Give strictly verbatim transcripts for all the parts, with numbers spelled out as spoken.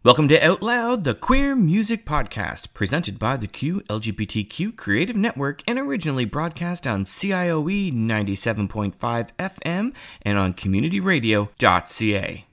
Welcome to Out Loud, the queer music podcast, presented by the Q L G B T Q Creative Network and originally broadcast on C I O E ninety-seven point five F M and on community radio dot c a.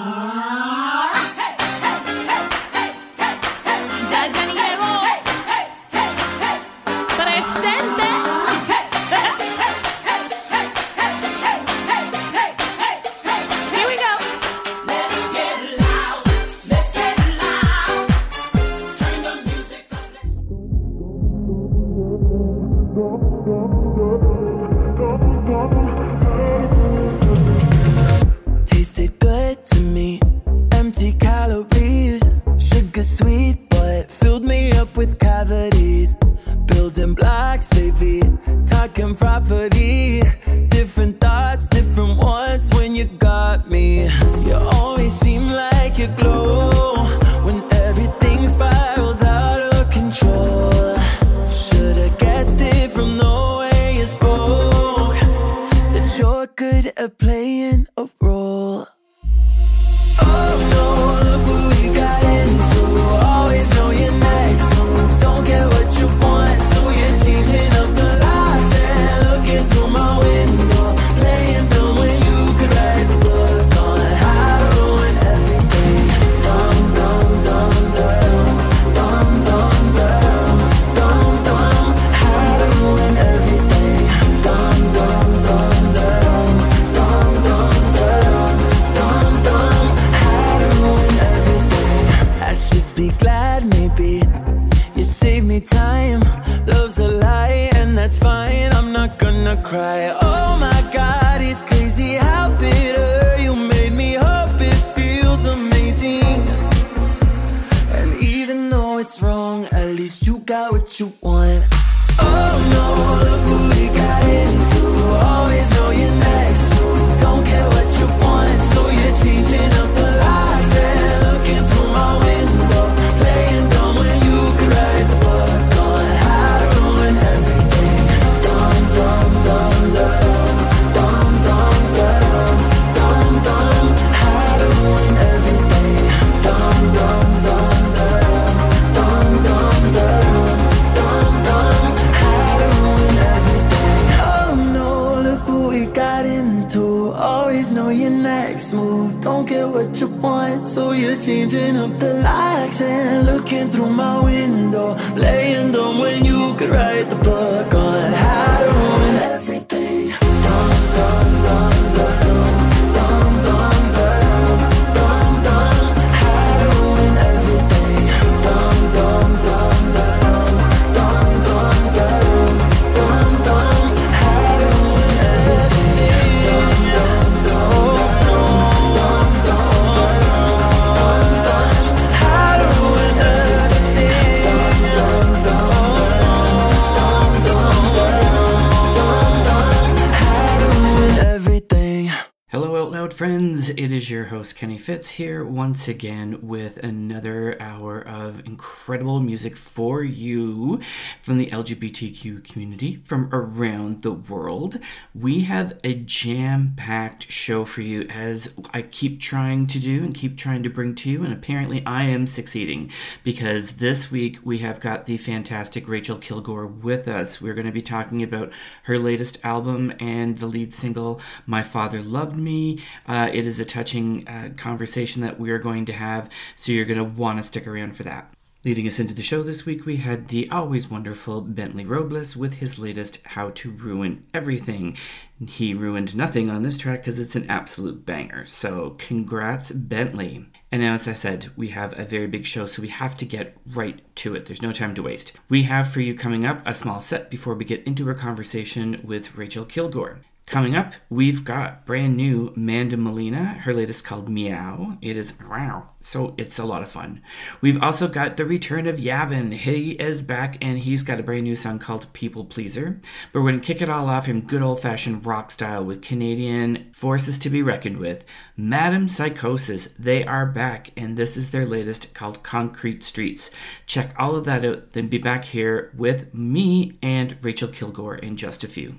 It is your host Kenny Fitz here once again with another hour of incredible music for you from the L G B T Q community from around the world. We have a jam-packed show for you, as I keep trying to do and keep trying to bring to you, and apparently I am succeeding, because this week we have got the fantastic Rachel Kilgore with us. We're going to be talking about her latest album and the lead single, My Father Loved Me. Uh, it is a touching uh, conversation that we are going to have, so you're going to want to stick around for that. Leading us into the show this week, we had the always wonderful Bentley Robles with his latest How to Ruin Everything. He ruined nothing on this track because it's an absolute banger, so congrats, Bentley. And now, as I said, we have a very big show, so we have to get right to it. There's no time to waste. We have for you coming up a small set before we get into our conversation with Rachel Kilgore. Coming up, we've got brand new Manda Molina, her latest called Meow. It is wow, so it's a lot of fun. We've also got the return of Yavin. He is back and he's got a brand new song called People Pleaser. But we're going to kick it all off in good old-fashioned rock style with Canadian forces to be reckoned with. Madam Psychosis, they are back, and this is their latest called Concrete Streets. Check all of that out, then be back here with me and Rachel Kilgore in just a few.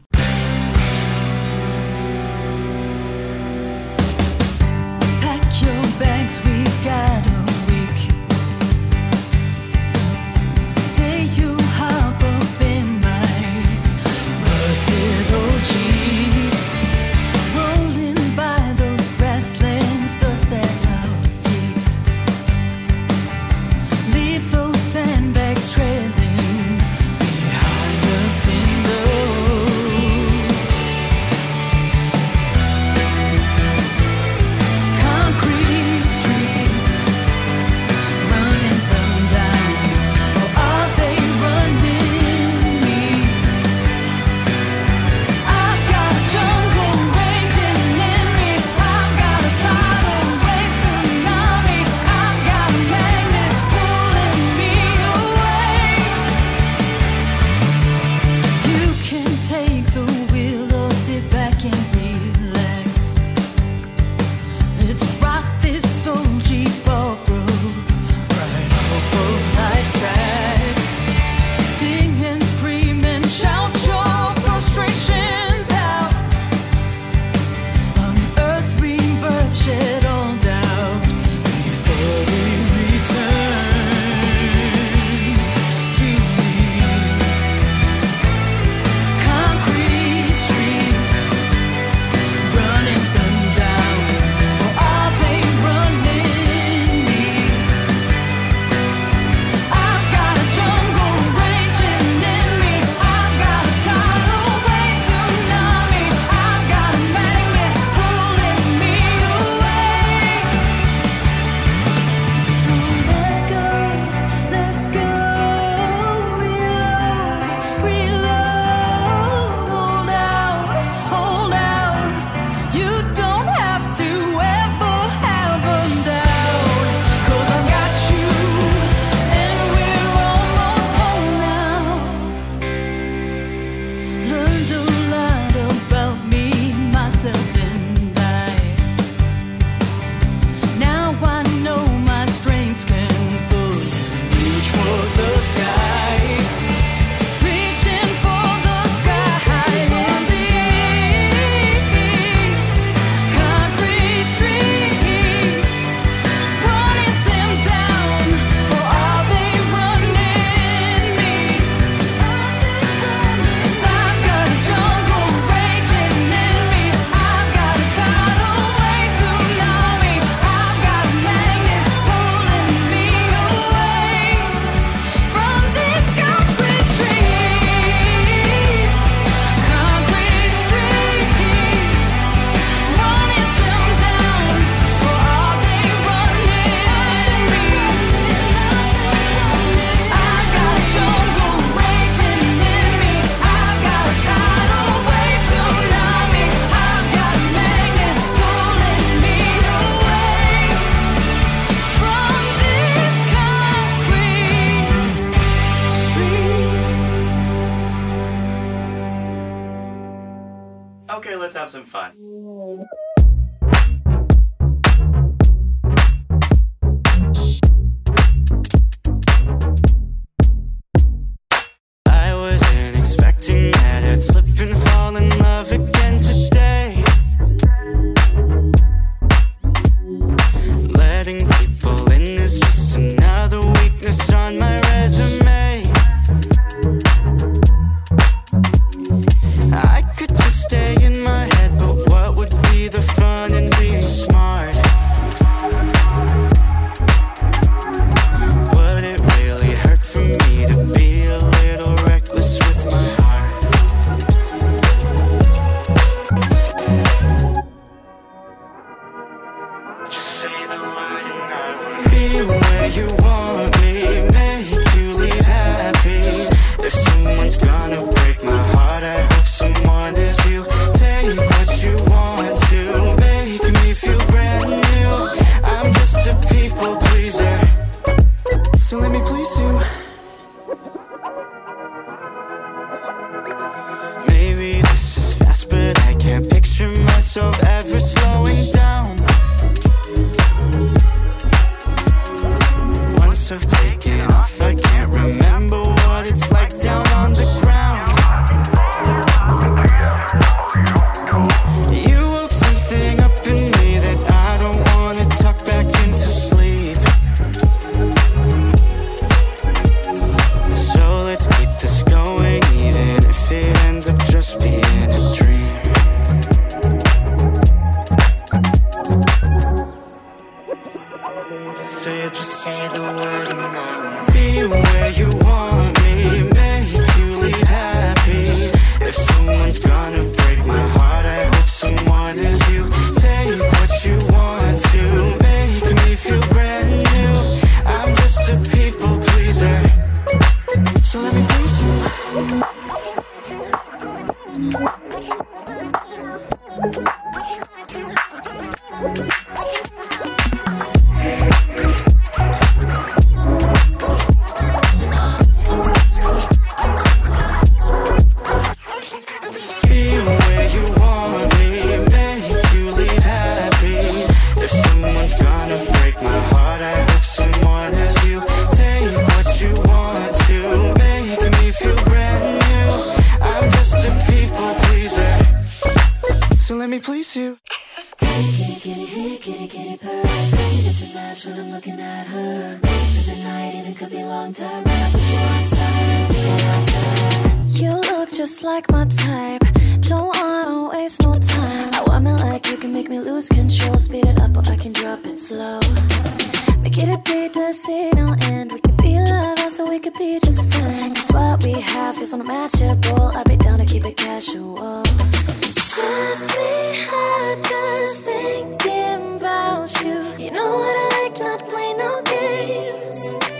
Bags, we've got a week. Okay, let's have some fun. I wasn't expecting that I'd slip and fall in love again today. Letting people in is just another weakness on my resume. I could just stay in my head, but what would be the fun in being smart? Would it really hurt for me to be a little reckless with my heart? Just say the word and I will be where you want me, make you leave happy. If someone's gonna break my heart, I hope someone is you. Take what you want to, make me feel brand new. I'm just a people pleaser, so let me please you. Maybe this is fast, but I can't picture myself ever slowing down. Once I've taken off, I can't remember what it's like down on the ground. You woke something up in me that I don't wanna tuck back into sleep. So let's keep this going, even if it ends up just being a dream. Say it, just say the word and I will be where you want me, make you leave happy. If someone's gonna break my heart, I hope someone is you. Take what you want to, make me feel brand new. I'm just a people pleaser, so let me please you. Be where you want me, make you leave happy. If someone's gonna break my heart, I hope someone is you. Take what you want to, make me feel brand new. I'm just a people pleaser, so let me please you. Hey kitty kitty, hey kitty kitty purr. It's a match when I'm looking at her. For the night, even could be long term. But you on time, you on time. You look just like my type. Don't wanna waste no time. I want me like you can make me lose control. Speed it up or I can drop it slow. Make it a date to see no end. We could be lovers or we could be just friends. Cause what we have is unmatchable. I'll be down to keep it casual. Puts me hot just thinking about you. You know what I like, not play no games.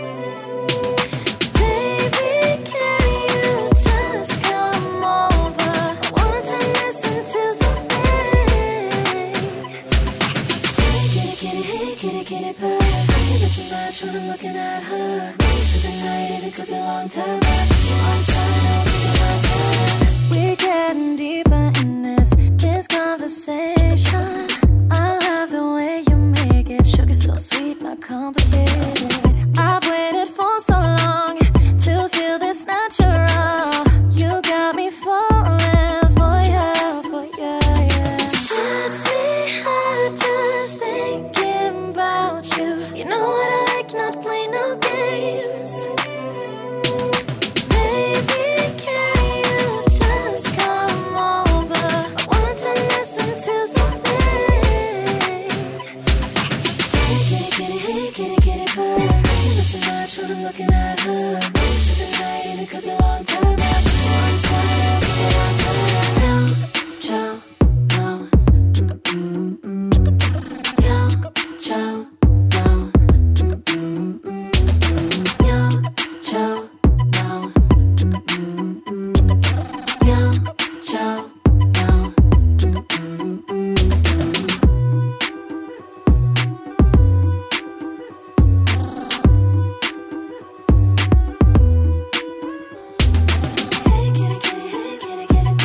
Baby, can you just come over? I wanna turn this into something. Hey kitty kitty, hey kitty kitty purr. It's a match when I'm looking at her. For the night, if it could be long term. But you on time, take my time. We're getting deeper in this, this conversation. I love the way you make it. Sugar so sweet, not complicated. I've waited for so long to feel this natural. You got me falling for you, for you, yeah. Gets me hot just thinking about you. You know what I like, not play no games. Baby, can you just come over? I wanna turn this into something. Hey kitty kitty, hey kitty kitty purr. It's a match when I'm looking at her. For the night, and it could be long term. But you on time, take it on time. No, Joe, no, mm mm mm. Yo, Joe, no, mm mm mm. Yo, Joe, no, mm mm mm. Yo, Joe, no, mm mm mm. Hey kitty kitty, hey kitty kitty.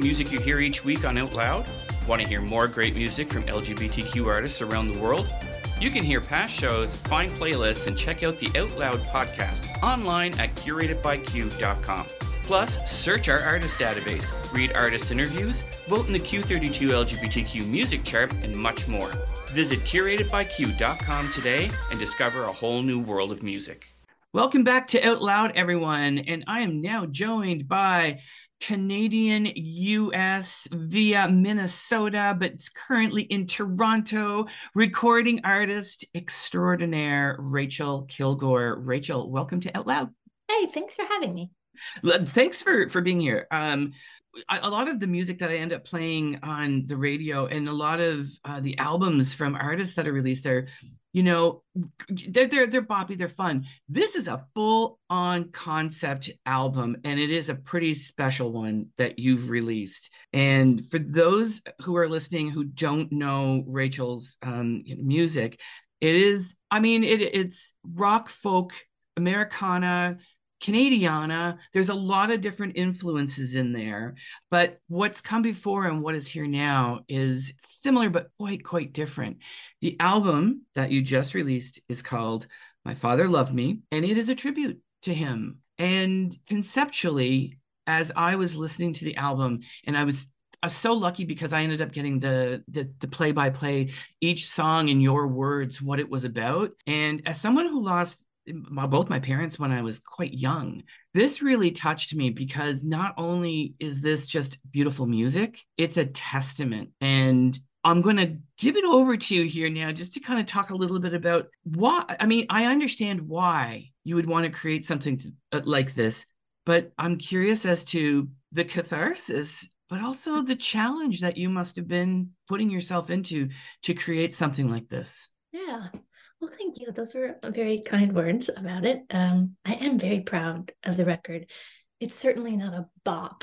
music you hear each week on Out Loud? Want to hear more great music from L G B T Q artists around the world? You can hear past shows, find playlists, and check out the Out Loud podcast online at curated by q dot com. Plus, search our artist database, read artist interviews, vote in the Q thirty-two L G B T Q music chart, and much more. Visit curated by q dot com today and discover a whole new world of music. Welcome back to Out Loud, everyone, and I am now joined by Canadian U S via Minnesota, but it's currently in Toronto, recording artist extraordinaire Rachel Kilgore. Rachel, welcome to Out Loud. Hey, thanks for having me. Thanks for, for being here. Um, a lot of the music that I end up playing on the radio and a lot of uh, the albums from artists that are released are, you know, they're, they're, they're boppy, they're fun. This is a full-on concept album, and it is a pretty special one that you've released. And for those who are listening who don't know Rachel's um, music, it is, I mean, it, it's rock, folk, Americana, Canadiana. There's a lot of different influences in there, but what's come before and what is here now is similar, but quite, quite different. The album that you just released is called My Father Loved Me, and it is a tribute to him. And conceptually, as I was listening to the album, and I was I was so lucky because I ended up getting the, the the play-by-play, each song in your words, what it was about. And as someone who lost my, both my parents when I was quite young, this really touched me because not only is this just beautiful music, it's a testament. And I'm going to give it over to you here now just to kind of talk a little bit about why. I mean, I understand why you would want to create something to, uh, like this, but I'm curious as to the catharsis, but also the challenge that you must have been putting yourself into to create something like this. Yeah. Well, thank you. Those were very kind words about it. Um, I am very proud of the record. It's certainly not a bop.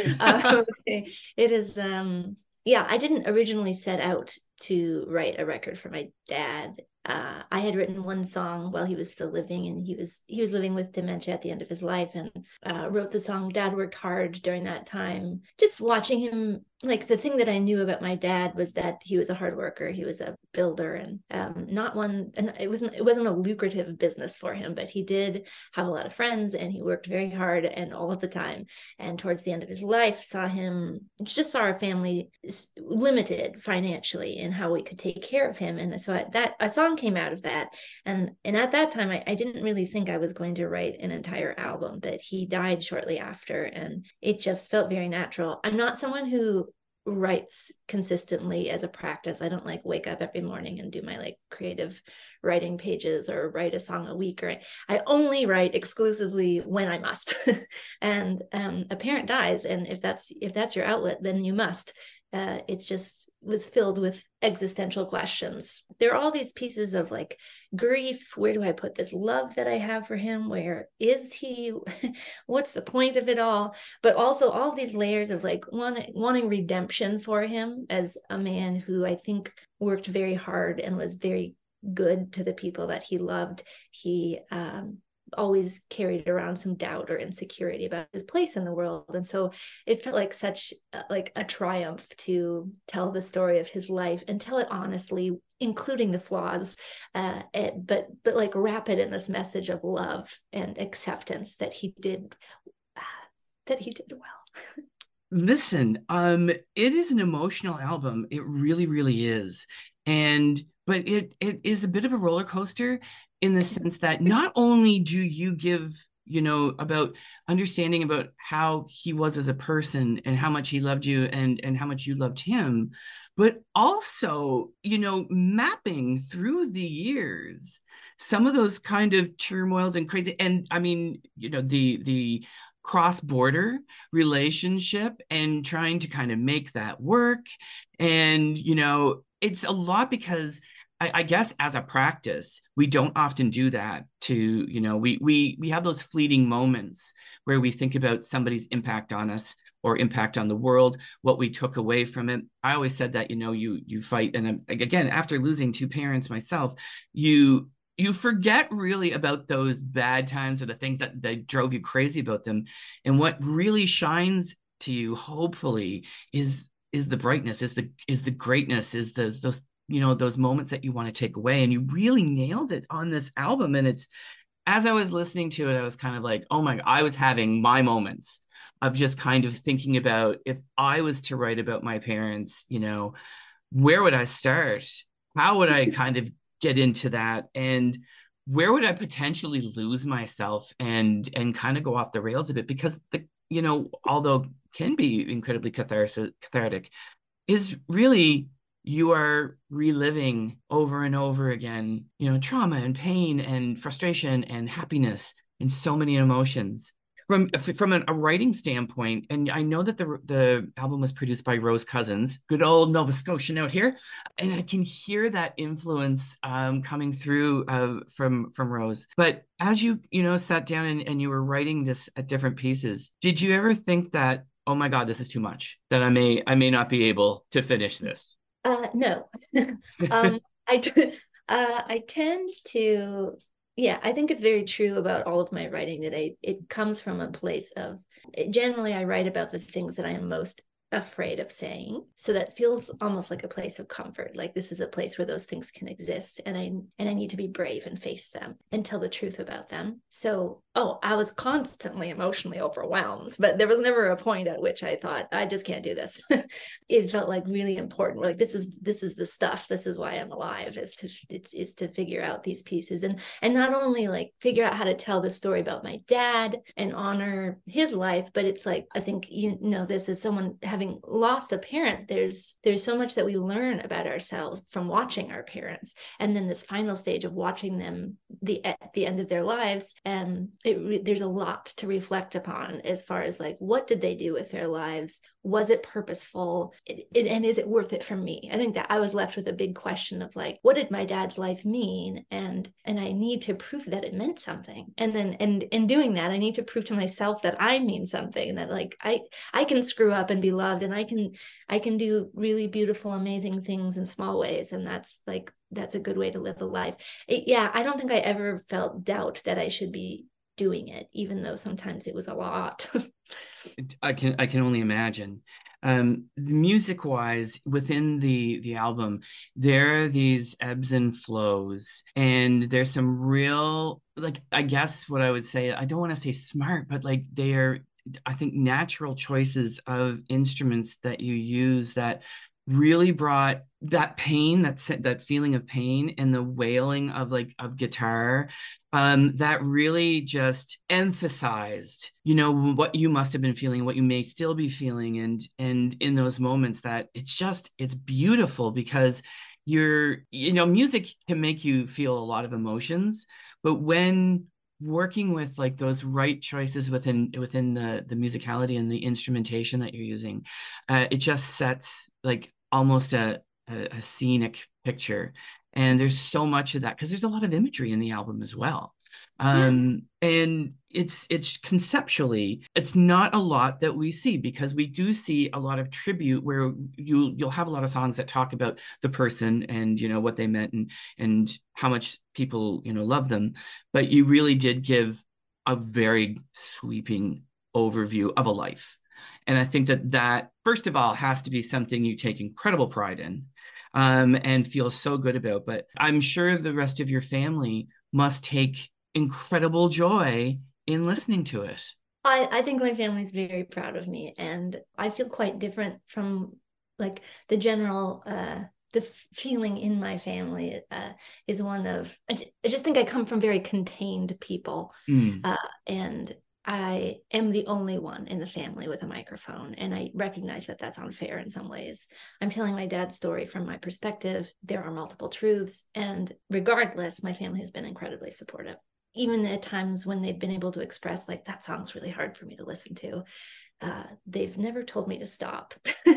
uh, okay. It is, um, yeah, I didn't originally set out to write a record for my dad. Uh, I had written one song while he was still living, and he was he was living with dementia at the end of his life, and uh, wrote the song Dad Worked Hard during that time. Just watching him, like the thing that I knew about my dad was that he was a hard worker. He was a builder, and um, not one, and it wasn't it wasn't a lucrative business for him, but he did have a lot of friends, and he worked very hard and all of the time. And towards the end of his life, saw him just saw our family limited financially in how we could take care of him, and so I, that a song came out of that. And and at that time, I, I didn't really think I was going to write an entire album, but he died shortly after, and it just felt very natural. I'm not someone who writes consistently as a practice. I don't like wake up every morning and do my like creative writing pages or write a song a week, or I only write exclusively when I must. And um, a parent dies, and if that's if that's your outlet, then you must. Uh, it's just was filled with existential questions. There are all these pieces of like grief. Where do I put this love that I have for him? Where is he? What's the point of it all? But also all these layers of like wanting, wanting redemption for him as a man who I think worked very hard and was very good to the people that he loved. He um, always carried around some doubt or insecurity about his place in the world, and so it felt like such uh, like a triumph to tell the story of his life and tell it honestly, including the flaws, uh, it, but but like wrap it in this message of love and acceptance that he did uh, that he did well. Listen, um, it is an emotional album. It really, really is, and but it it is a bit of a roller coaster, in the sense that not only do you give, you know, about understanding about how he was as a person and how much he loved you and, and how much you loved him, but also, you know, mapping through the years, some of those kind of turmoils and crazy, and I mean, you know, the, the cross-border relationship and trying to kind of make that work. And, you know, it's a lot because I, I guess as a practice, we don't often do that to, you know, we we we have those fleeting moments where we think about somebody's impact on us or impact on the world, what we took away from it. I always said that, you know, you you fight. And again, after losing two parents myself, you you forget really about those bad times or the things that, that drove you crazy about them. And what really shines to you, hopefully, is is the brightness, is the is the greatness, is the those, you know, those moments that you want to take away. And you really nailed it on this album. And it's, as I was listening to it, I was kind of like, oh my God, I was having my moments of just kind of thinking about, if I was to write about my parents, you know, where would I start? How would I kind of get into that? And where would I potentially lose myself and and kind of go off the rails a bit? Because the, you know, although can be incredibly catharsis, cathartic, is really, you are reliving over and over again, you know, trauma and pain and frustration and happiness and so many emotions. From from a, a writing standpoint, and I know that the the album was produced by Rose Cousins, good old Nova Scotian out here, and I can hear that influence um, coming through uh, from from Rose. But as you you know sat down and, and you were writing this at different pieces, did you ever think that, oh my God, this is too much, that I may I may not be able to finish this? Uh, no. um, I t- uh, I tend to, yeah, I think it's very true about all of my writing that I it comes from a place of, generally I write about the things that I am most afraid of saying, so that feels almost like a place of comfort, like this is a place where those things can exist, and I and I need to be brave and face them and tell the truth about them. So oh, I was constantly emotionally overwhelmed, but there was never a point at which I thought, I just can't do this. It felt like really important, like this is this is the stuff, this is why I'm alive, is to it's is to figure out these pieces, and and not only like figure out how to tell the story about my dad and honor his life, but it's like, I think you know this as someone having having lost a parent, there's there's so much that we learn about ourselves from watching our parents, and then this final stage of watching them the at the end of their lives, and it, there's a lot to reflect upon as far as like, what did they do with their lives? Was it purposeful? It, it, and is it worth it for me? I think that I was left with a big question of like, what did my dad's life mean? And and I need to prove that it meant something. And then and in doing that, I need to prove to myself that I mean something, and that like I I can screw up and be loved, and I can I can do really beautiful, amazing things in small ways. And that's like, that's a good way to live a life. It, yeah, I don't think I ever felt doubt that I should be doing it, even though sometimes it was a lot. I can I can only imagine. Um, music wise, within the the album, there are these ebbs and flows, and there's some real, like, I guess what I would say, I don't want to say smart, but like they are, I think, natural choices of instruments that you use that really brought that pain, that that feeling of pain, and the wailing of like of guitar, um, that really just emphasized, you know, what you must have been feeling, what you may still be feeling, and and in those moments that it's just it's beautiful, because you're, you know, music can make you feel a lot of emotions, but when working with like those right choices within within the the musicality and the instrumentation that you're using, uh, it just sets like almost a, a a scenic picture. And there's so much of that because there's a lot of imagery in the album as well. Um, yeah. And it's it's conceptually, it's not a lot that we see, because we do see a lot of tribute where you you'll have a lot of songs that talk about the person and, you know, what they meant, and and how much people, you know, love them. But you really did give a very sweeping overview of a life. And I think that that, first of all, has to be something you take incredible pride in, um, and feel so good about. But I'm sure the rest of your family must take incredible joy in listening to it. I, I think my family's very proud of me, and I feel quite different from like the general uh the feeling in my family uh, is one of, I, I just think I come from very contained people, mm. uh, and I am the only one in the family with a microphone, and I recognize that that's unfair in some ways. I'm telling my dad's story from my perspective. There are multiple truths, and regardless, my family has been incredibly supportive. Even at times when they've been able to express like, that song's really hard for me to listen to, uh, they've never told me to stop.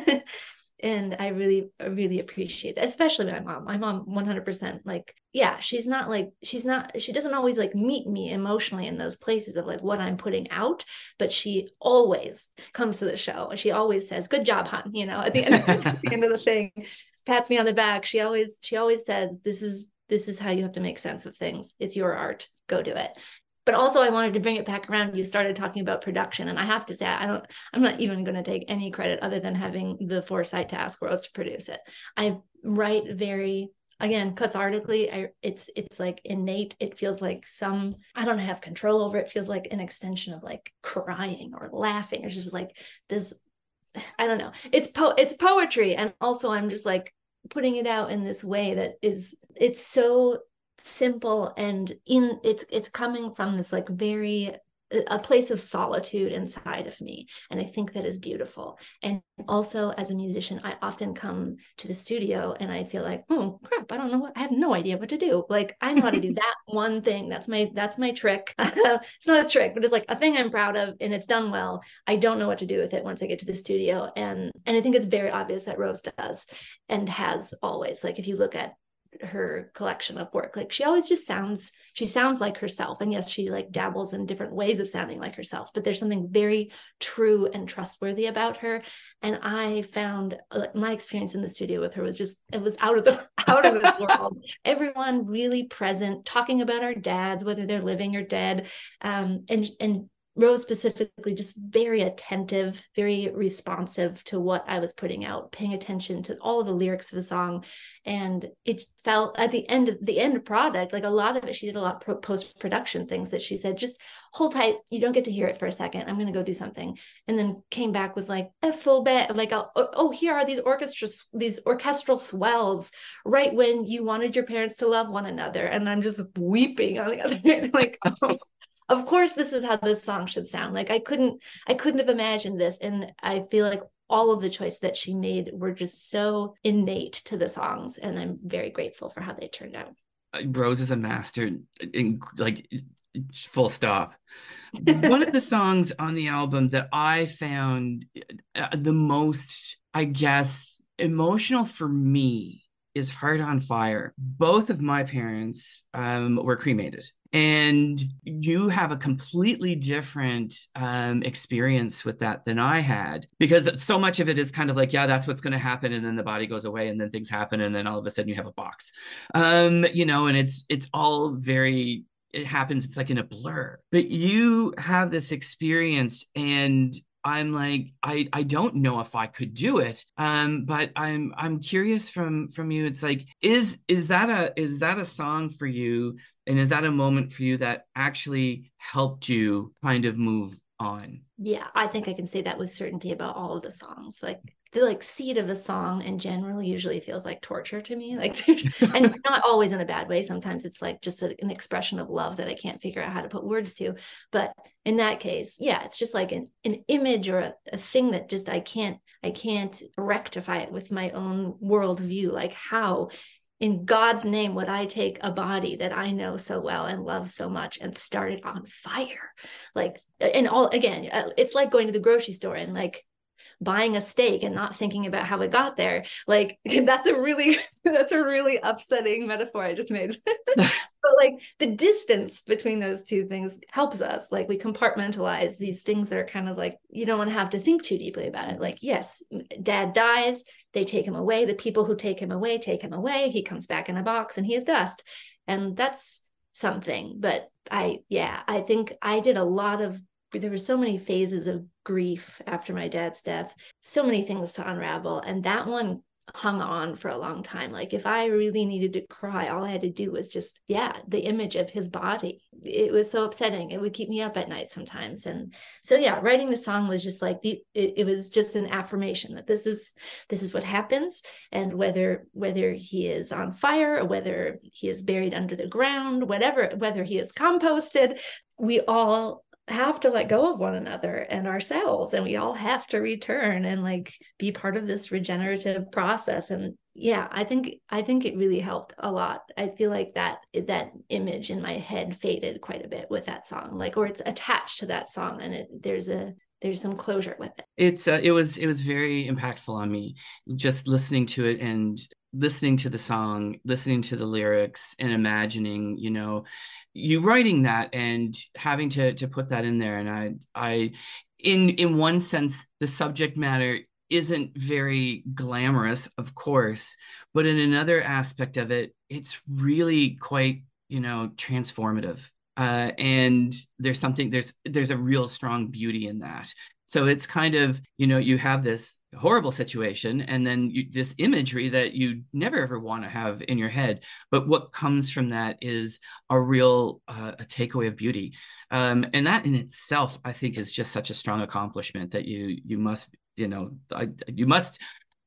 And I really, I really appreciate that, especially my mom. My mom, one hundred percent, like, yeah, she's not like, she's not, she doesn't always like meet me emotionally in those places of like what I'm putting out, but she always comes to the show. She always says, good job, hon, you know, at the end, at the end of the thing, pats me on the back. She always, she always says, this is, this is how you have to make sense of things. It's your art. Go do it. but also I wanted to bring it back around. You started talking about production, and I have to say, I don't, I'm not even going to take any credit other than having the foresight to ask Rose to produce it. I write very, again, cathartically. I, it's, it's like innate. It feels like some, I don't have control over it. It feels like an extension of like crying or laughing. It's just like this, I don't know. It's po it's poetry. And also I'm just like putting it out in this way that is, it's so simple, and in it's it's coming from this like very a place of solitude inside of me, and I think that is beautiful. And also as a musician, I often come to the studio and I feel like, oh crap, I don't know what, I have no idea what to do. Like I know how to do that one thing. That's my that's my trick. It's not a trick, but it's like a thing I'm proud of and it's done well. I don't know what to do with it once I get to the studio, and and I think it's very obvious that Rose does and has always. Like if you look at her collection of work, like she always just sounds she sounds like herself. And yes, she like dabbles in different ways of sounding like herself, but there's something very true and trustworthy about her. And I found like my experience in the studio with her was just, it was out of the out of this world. Everyone really present, talking about our dads, whether they're living or dead, um and and Rose specifically just very attentive, very responsive to what I was putting out, paying attention to all of the lyrics of the song. And it felt at the end of the end product, like a lot of it, she did a lot of post-production things that she said, just hold tight. You don't get to hear it for a second. I'm going to go do something. And then came back with like a full band, like, oh, oh, here are these orchestras, these orchestral swells, right when you wanted your parents to love one another. And I'm just weeping on the other end, like, oh. Of course, this is how this song should sound. Like I couldn't, I couldn't have imagined this. And I feel like all of the choices that she made were just so innate to the songs. And I'm very grateful for how they turned out. Rose is a master, in, like full stop. One of the songs on the album that I found the most, I guess, emotional for me is Heart on Fire. Both of my parents um, were cremated. And you have a completely different um, experience with that than I had, because so much of it is kind of like, yeah, that's what's going to happen. And then the body goes away and then things happen. And then all of a sudden you have a box, um, you know, and it's it's all very, it happens. It's like in a blur. But you have this experience, and I'm like, I, I don't know if I could do it. Um, but I'm I'm curious from from you. It's like, is is that a is that a song for you? And is that a moment for you that actually helped you kind of move on? Yeah, I think I can say that with certainty about all of the songs. Like the like seed of a song in general usually feels like torture to me. Like there's, and not always in a bad way. Sometimes it's like just a, an expression of love that I can't figure out how to put words to. But in that case, yeah, it's just like an, an image or a, a thing that just I can't, I can't rectify it with my own worldview. Like how in God's name would I take a body that I know so well and love so much and start it on fire? Like, and all, again, it's like going to the grocery store and like buying a steak and not thinking about how it got there. Like that's a really, that's a really upsetting metaphor I just made. But like the distance between those two things helps us. Like we compartmentalize these things that are kind of like, you don't want to have to think too deeply about it. Like, yes, dad dies, they take him away. The people who take him away, take him away. He comes back in a box and he is dust. And that's something. But I, yeah, I think I did a lot of, there were so many phases of grief after my dad's death, so many things to unravel. And that one hung on for a long time. Like if I really needed to cry, all I had to do was just, yeah, the image of his body. It was so upsetting. It would keep me up at night sometimes. And so, yeah, writing the song was just like, the, it, it was just an affirmation that this is, this is what happens. And whether, whether he is on fire or whether he is buried under the ground, whatever, whether he is composted, we all have to let go of one another and ourselves, and we all have to return and like be part of this regenerative process. And yeah, I think I think it really helped a lot. I feel like that that image in my head faded quite a bit with that song, like, or it's attached to that song, and it there's a there's some closure with it. It's uh, it was it was very impactful on me, just listening to it and listening to the song, listening to the lyrics, and imagining, you know, you writing that and having to to put that in there. And I I in in one sense, the subject matter isn't very glamorous, of course, but in another aspect of it, it's really quite, you know, transformative. Uh, and there's something there's there's a real strong beauty in that. So it's kind of, you know, you have this horrible situation and then you, this imagery that you never ever want to have in your head. But what comes from that is a real uh, a takeaway of beauty. Um, and that in itself, I think, is just such a strong accomplishment that you you must, you know, I, you must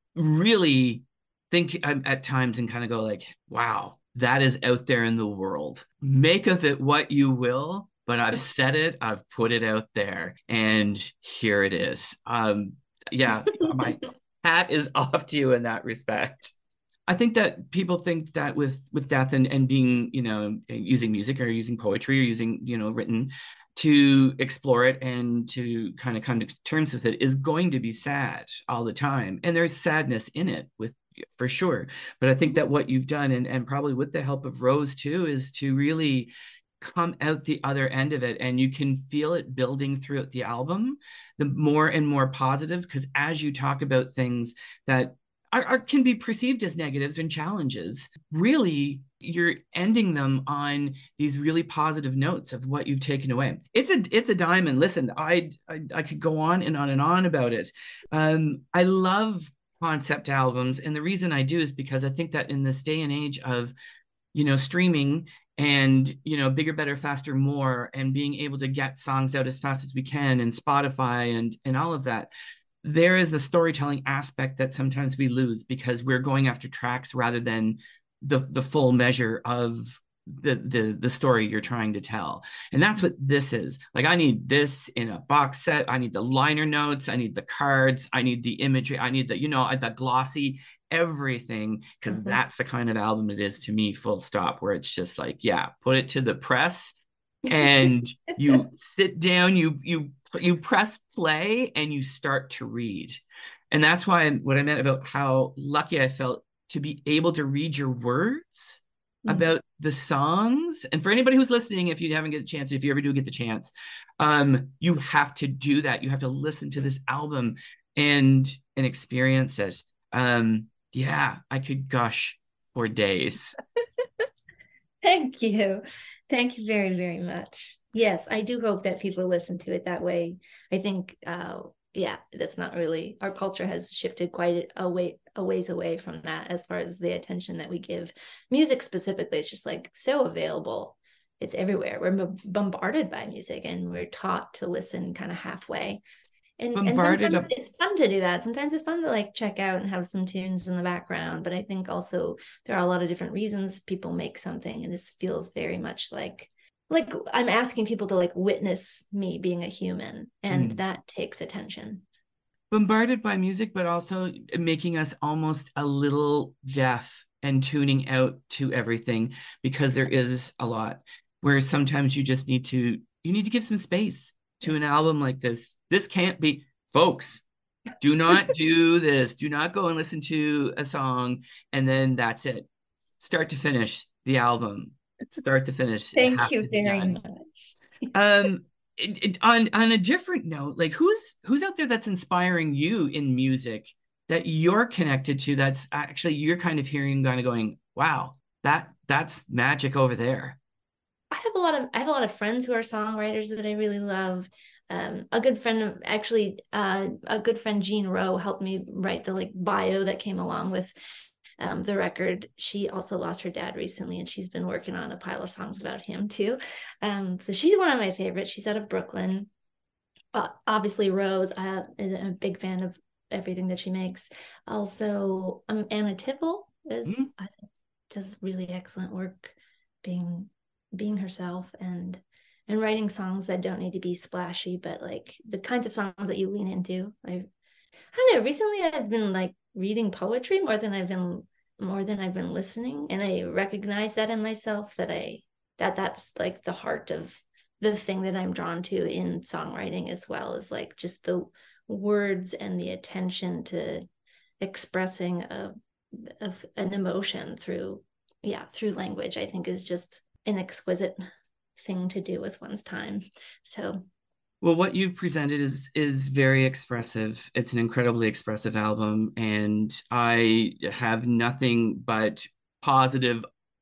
really think um, at times and kind of go like, wow, that is out there in the world. Make of it what you will, but I've said it, I've put it out there, and here it is. Um, yeah, my hat is off to you in that respect. I think that people think that with with death and and being, you know, using music or using poetry or using, you know, written to explore it and to kind of come to terms with it is going to be sad all the time. And there's sadness in it with for sure. But I think that what you've done, and, and probably with the help of Rose too, is to really come out the other end of it, and you can feel it building throughout the album, the more and more positive, because as you talk about things that are, are can be perceived as negatives and challenges, really you're ending them on these really positive notes of what you've taken away. It's a it's a diamond. Listen, I I, I could go on and on and on about it. Um, I love concept albums, and the reason I do is because I think that in this day and age of, you know, streaming and, you know, bigger, better, faster, more, and being able to get songs out as fast as we can, and Spotify and and all of that, there is the storytelling aspect that sometimes we lose because we're going after tracks rather than the the full measure of the the the story you're trying to tell. And that's what this is. Like, I need this in a box set. I need the liner notes. I need the cards. I need the imagery. I need the, you know, the glossy everything, because Mhm. that's the kind of album it is to me, full stop, where it's just like, yeah, put it to the press and you sit down, you you you press play and you start to read. And that's why what I meant about how lucky I felt to be able to read your words about the songs. And for anybody who's listening, if you haven't get a chance, if you ever do get the chance, um, you have to do that. You have to listen to this album and and experience it. Um, yeah, I could gush for days. Thank you. Thank you very, very much. Yes, I do hope that people listen to it that way. I think, uh, yeah, that's not really, our culture has shifted quite a way, a ways away from that as far as the attention that we give music specifically. It's just like so available. It's everywhere. We're bombarded by music and we're taught to listen kind of halfway. And and Bombarded sometimes up. it's fun to do that. Sometimes it's fun to like check out and have some tunes in the background. But I think also there are a lot of different reasons people make something. And this feels very much like like I'm asking people to like witness me being a human. And Mm. that takes attention. Bombarded by music, but also making us almost a little deaf and tuning out to everything, because there is a lot where sometimes you just need to you need to give some space to an album like this. This can't be, folks, do not do this. Do not go and listen to a song and then that's it. Start to finish the album. Start to finish. It Thank has you to be very done. much. Um, it, it, on on a different note, like who's who's out there that's inspiring you in music that you're connected to? That's actually you're kind of hearing, kind of going, wow, that that's magic over there. I have a lot of I have a lot of friends who are songwriters that I really love. Um, a good friend of actually uh, a good friend Jean Rowe helped me write the like bio that came along with um, the record. She also lost her dad recently, and she's been working on a pile of songs about him too. Um, so she's one of my favorites. She's out of Brooklyn. Uh, obviously, Rose. I am a big fan of everything that she makes. Also, um, Anna Tippel is Mm. I think does really excellent work being being herself and and writing songs that don't need to be splashy, but like the kinds of songs that you lean into. I I don't know. Recently, I've been like reading poetry more than I've been more than I've been listening, and I recognize that in myself that I that that's like the heart of the thing that I'm drawn to in songwriting, as well as like just the words and the attention to expressing a of an emotion through yeah through language. I think is just an exquisite thing to do with one's time. So Well, what you've presented is is very expressive. It's an incredibly expressive album, and I have nothing but positive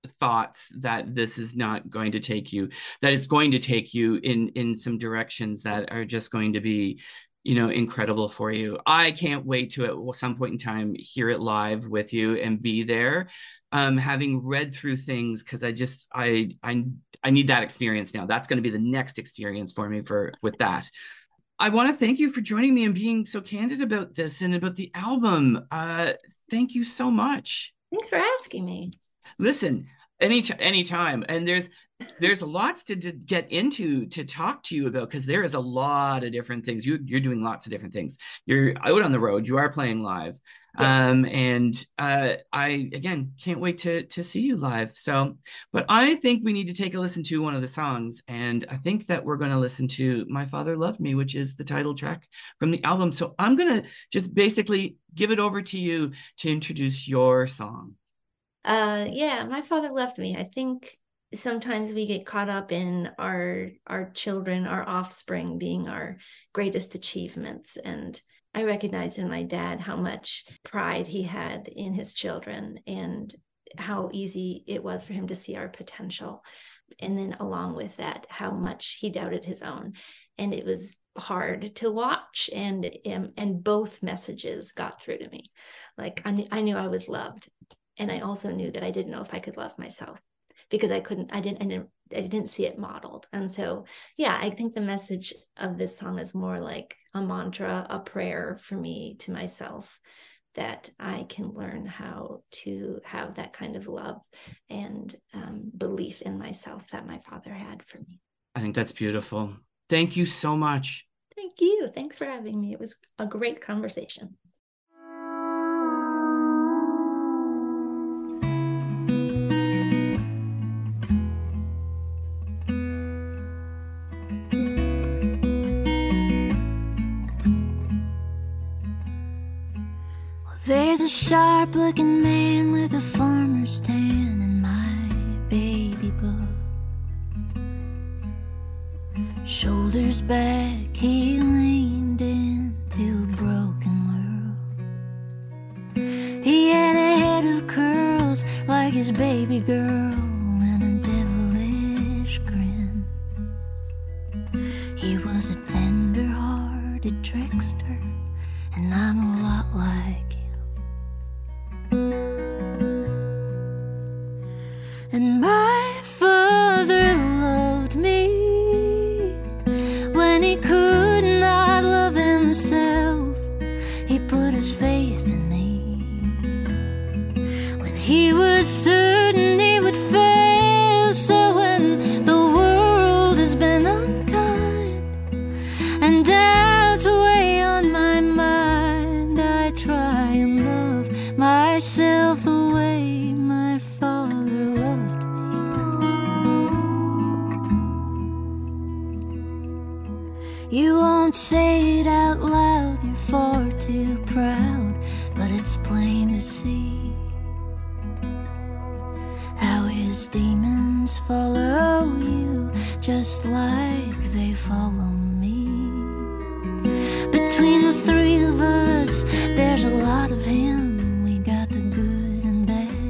thoughts that this is not going to take you, that it's going to take you in in some directions that are just going to be, you know, incredible for you. I can't wait to at some point in time hear it live with you and be there, um, having read through things, because I just I I I need that experience now. That's going to be the next experience for me for with that. I want to thank you for joining me and being so candid about this and about the album. Uh, thank you so much. Thanks for asking me. Listen, any anytime, and there's there's lots to, to get into to talk to you about, because there is a lot of different things. You you're doing lots of different things. You're out on the road. You are playing live, yeah. um, and uh, I again can't wait to to see you live. So, but I think we need to take a listen to one of the songs, and I think that we're going to listen to "My Father Loved Me," which is the title track from the album. So I'm going to just basically give it over to you to introduce your song. Uh, yeah, My Father Left Me. I think sometimes we get caught up in our our children, our offspring being our greatest achievements. And I recognize in my dad how much pride he had in his children and how easy it was for him to see our potential. And then along with that, how much he doubted his own. And it was hard to watch, and and, and both messages got through to me. Like I, kn- I knew I was loved. And I also knew that I didn't know if I could love myself, because I couldn't, I didn't, I didn't, I didn't see it modeled. And so, yeah, I think the message of this song is more like a mantra, a prayer for me to myself, that I can learn how to have that kind of love and um, belief in myself that my father had for me. I think that's beautiful. Thank you so much. Thank you. Thanks for having me. It was a great conversation. There's a sharp-looking man with a farmer's tan in my baby book. Shoulders back, he leaned into a broken world. He had a head of curls like his baby girl and a devilish grin. He was a tender-hearted trickster, and I'm a lot like him. And my father loved me when he could not love himself. He put his faith in me when he was certain he would fail. So when the world has been unkind and doubts weigh on my mind, I try and love myself the way my father loved me. You won't say it out loud, you're far too proud, but it's plain to see how his demons follow you just like they follow me. Between the three of us, there's a lot of him. We got the good and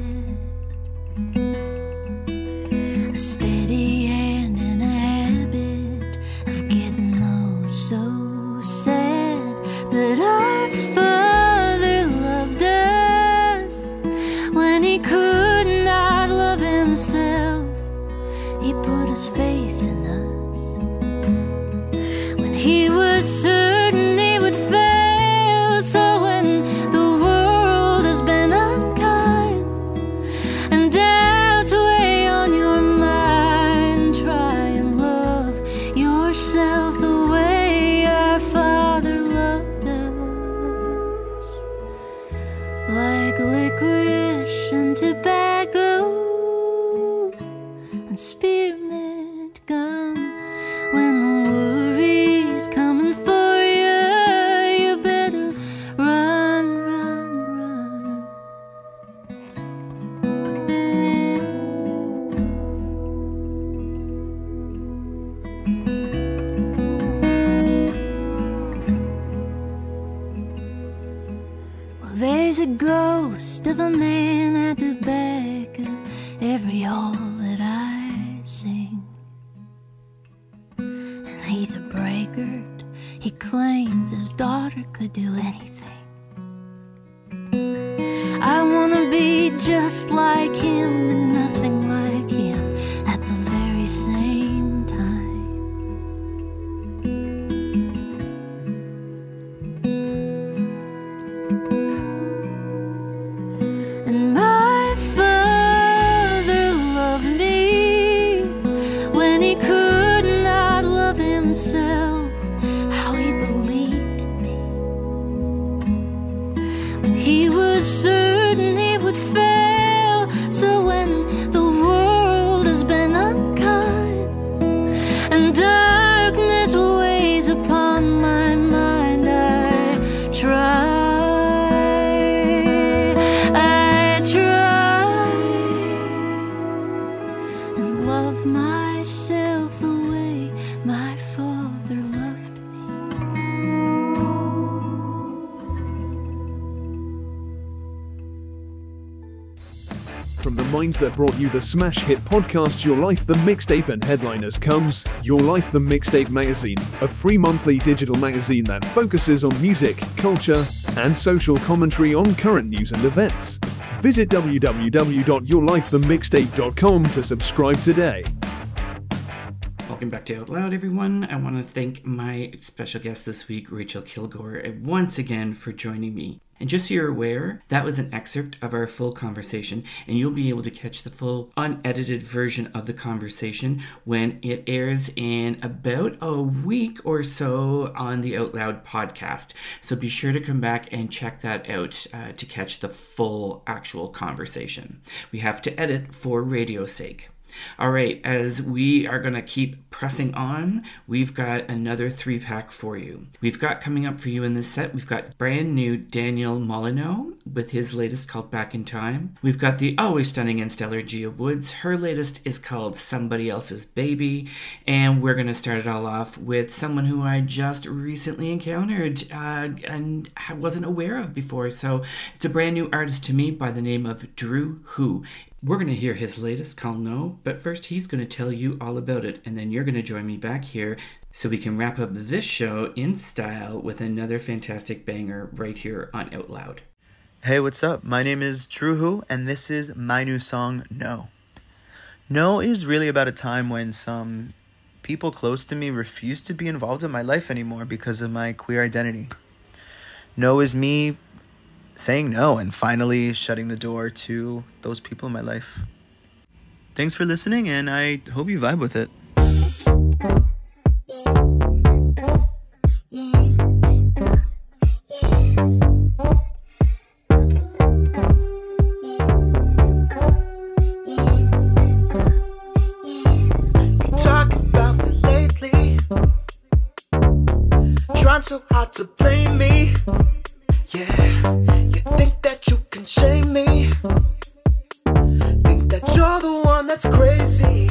bad, a steady hand and a habit of getting oh so sad. But our father loved us when he could not love himself. He put his faith in us when he was certain he would fail. So when the world has been unkind and doubts weigh on your mind, try and love yourself the way our Father loved us. Like licorice and tobacco and spearmint gum, when the worry's coming for you, you better run, run, run. Well, there's There's a ghost of a man at the back of every hall that I sing. And he's a braggart. He claims his daughter could do anything. I wanna be just like him and nothing like him at the very same time. And my father loved me when he could not love himself. How he believed in me when he was certain he would fail. So when the world has been unkind and darkness weighs upon my mind, I try, I try and love myself the way my father loved me. From the minds that brought you the smash hit podcast Your Life the Mixtape and headliners comes Your Life the Mixtape magazine, a free monthly digital magazine that focuses on music, culture, and social commentary on current news and events. Visit w w w dot your life the mixtape dot com to subscribe today. Welcome back to Out Loud, everyone. I want to thank my special guest this week, Rachel Kilgore, once again for joining me. And just so you're aware, that was an excerpt of our full conversation, and you'll be able to catch the full unedited version of the conversation when it airs in about a week or so on the Out Loud podcast. So be sure to come back and check that out uh, to catch the full actual conversation. We have to edit for radio's sake. All right, as we are going to keep pressing on, we've got another three-pack for you. We've got coming up for you in this set, we've got brand new Daniel Molyneux with his latest called Back in Time. We've got the always stunning and stellar Gia Woods. Her latest is called Somebody Else's Baby. And we're going to start it all off with someone who I just recently encountered uh, and I wasn't aware of before. So it's a brand new artist to me by the name of Drew Hu. We're going to hear his latest called No, but first he's going to tell you all about it, and then you're going to join me back here so we can wrap up this show in style with another fantastic banger right here on Out Loud. Hey, what's up? My name is Drew Hu, and this is my new song, No. No is really about a time when some people close to me refuse to be involved in my life anymore because of my queer identity. No is me saying no and finally shutting the door to those people in my life. Thanks for listening, and I hope you vibe with it. You talk about me lately, trying so hard to blame me. Yeah, you think that you can shame me, think that you're the one that's crazy.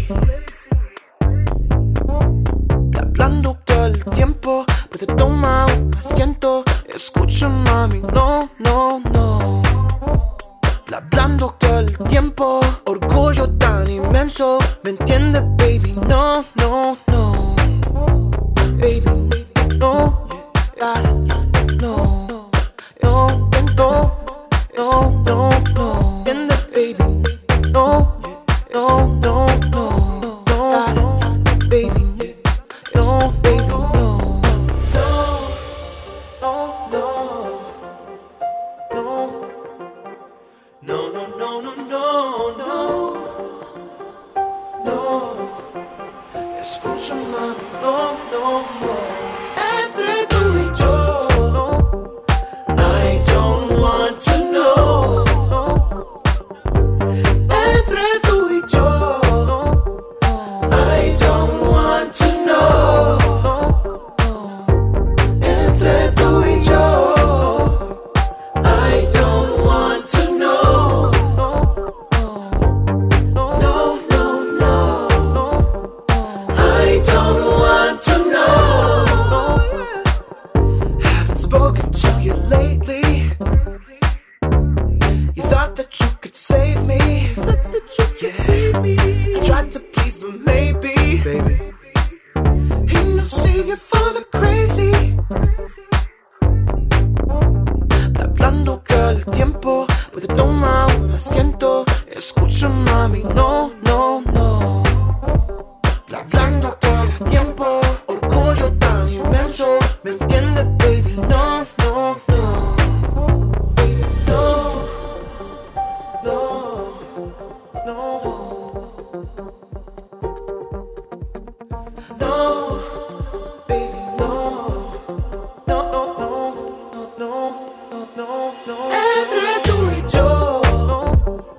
Hablando todo el tiempo, pues te toma un asiento. Escucha, mami, no, no, no. Hablando todo el tiempo, orgullo tan inmenso. ¿Me entiendes, baby? No, no, no. Baby, no, yeah, no. No, no, no, no, no. In the baby, no, no, no, no, no, baby, no, baby, no, no, no, no, no, no, no, no, no, no. thought that you could save me. Thought that you could yeah. save me. I tried to please, but maybe, baby, ain't no savior for the crazy. Hablando cada el tiempo, puede tomar un asiento. Escucha, mami, no, no, no. Hablando todo el tiempo, orgullo tan inmenso. ¿Me entiendes, baby? No, no, no. Baby, no, no, no. No, baby, no. No, no, no, no, no, no, no. Entre tú y yo,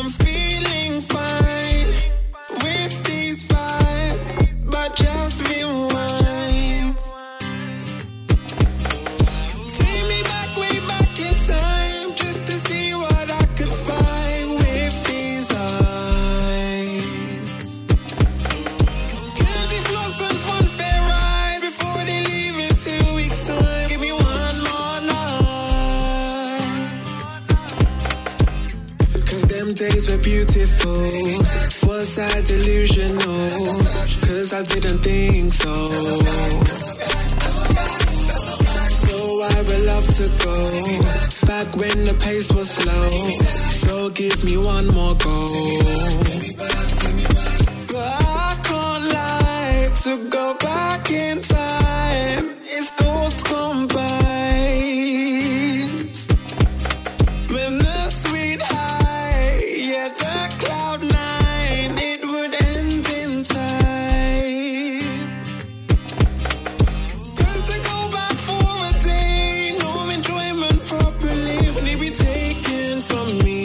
I'm feeling fine with these vibes, but just rewind. Take me back, way back in time, just to see what I could spy with these eyes. Candy floss and fun fair ride before they leave in two weeks' time. Give me one more night. Cause them days were beautiful. Was I delusional? Cause I didn't think so. So I would love to go back when the pace was slow. So give me one more go. But I can't lie, to go back in time, it's thoughts combined. When the sweet high, yeah, the cloud nine, it would end in time. Cause to go back for a day, no enjoyment properly, when it be taken from me.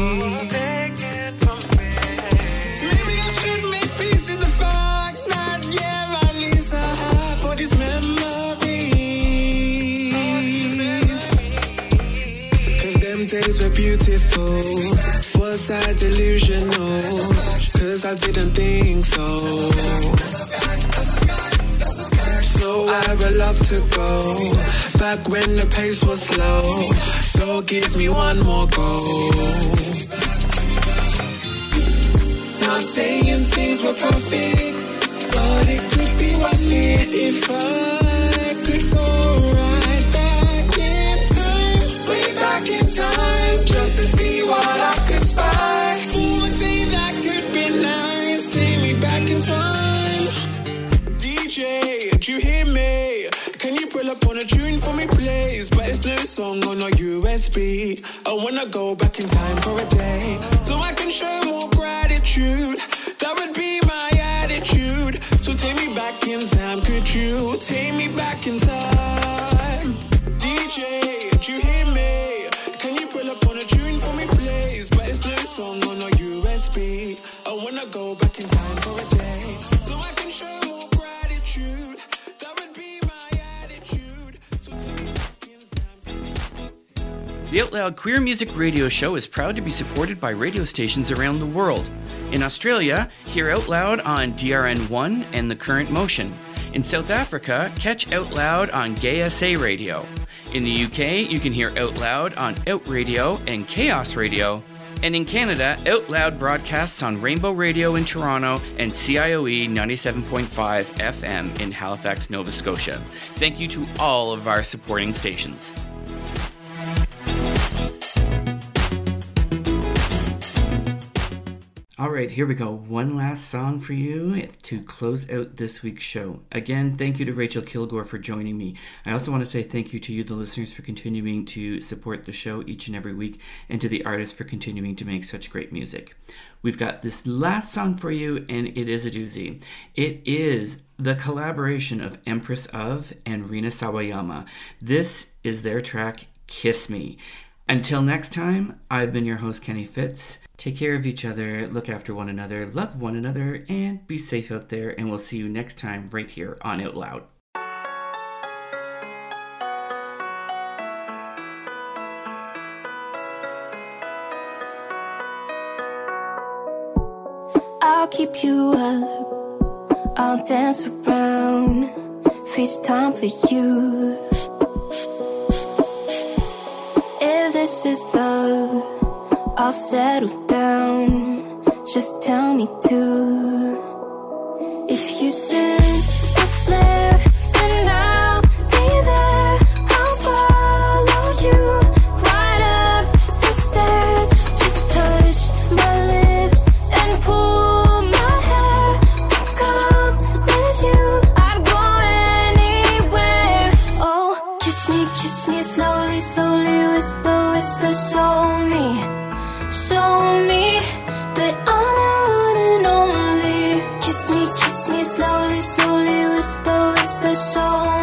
Maybe I should make peace in the fact that, yeah, at least I have all these memories. Cause them days were beautiful. Was I delusional? Cause I didn't think so. So I would love to go back when the pace was slow. So give me one more go. Not saying things were perfect, but it could be worth it if I could go right back in time, way back in time, just to see what I could spy. For a day that could be nice, take me back in time. D J, do you hear me? Can you pull up on a tune for me, please? But it's no song on a U S B. I wanna go back in time for a day, so I can show more gratitude. That would be my attitude. So take me back in time, could you take me back in time? D J, do you hear me? Can you pull up on a tune for me, please? But it's no song on a U S B. I wanna go back in time for a day, so I can show more gratitude. That would be my attitude. So take me back in time. The Out Loud Queer Music Radio Show is proud to be supported by radio stations around the world. In Australia, hear Out Loud on D R N one and The Current Motion. In South Africa, catch Out Loud on Gay S A Radio. In the U K, you can hear Out Loud on Out Radio and Chaos Radio. And in Canada, Out Loud broadcasts on Rainbow Radio in Toronto and C I O E ninety-seven point five F M in Halifax, Nova Scotia. Thank you to all of our supporting stations. All right, here we go. One last song for you to close out this week's show. Again, thank you to Rachel Kilgore for joining me. I also want to say thank you to you, the listeners, for continuing to support the show each and every week, and to the artists for continuing to make such great music. We've got this last song for you, and it is a doozy. It is the collaboration of Empress of and Rina Sawayama. This is their track, Kiss Me. Until next time, I've been your host, Kenny Fitz. Take care of each other, look after one another, love one another, and be safe out there. And we'll see you next time right here on Out Loud. I'll keep you up, I'll dance around, FaceTime for you. If this is love, I'll settle down, just tell me to. If you send a flare, then I'll be there. I'll follow you right up the stairs. Just touch my lips and pull my hair. To come with you, I'd go anywhere. Oh, kiss me, kiss me slowly, slowly, whisper, whisper, show me. Show me that I'm your one and only. Kiss me, kiss me slowly, slowly, whisper, whisper, show me.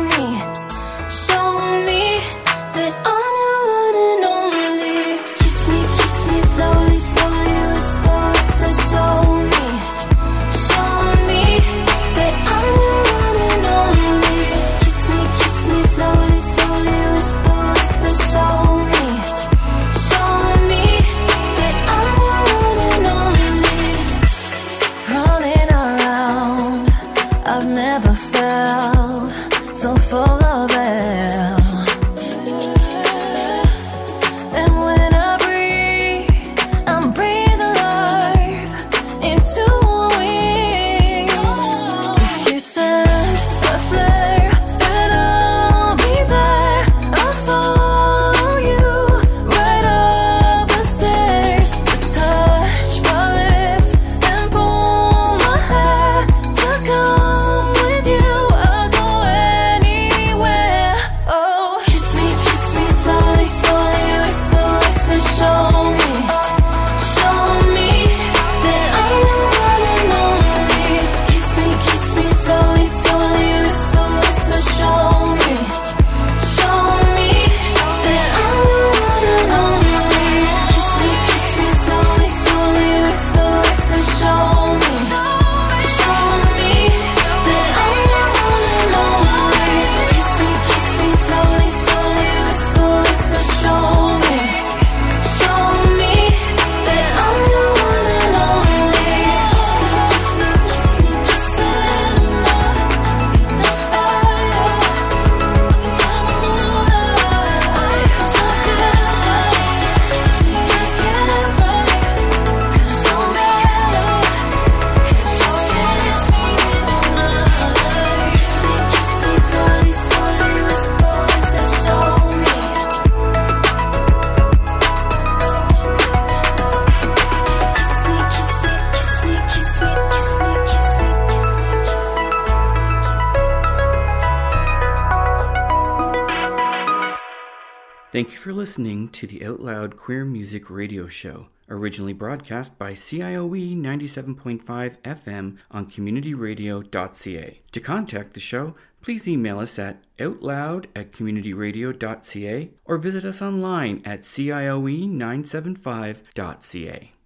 Thank you for listening to the Out Loud Queer Music Radio Show, originally broadcast by C I O E ninety-seven point five F M on community radio dot c a. To contact the show, please email us at outloud at community radio dot c a or visit us online at C I O E nine seven five dot c a.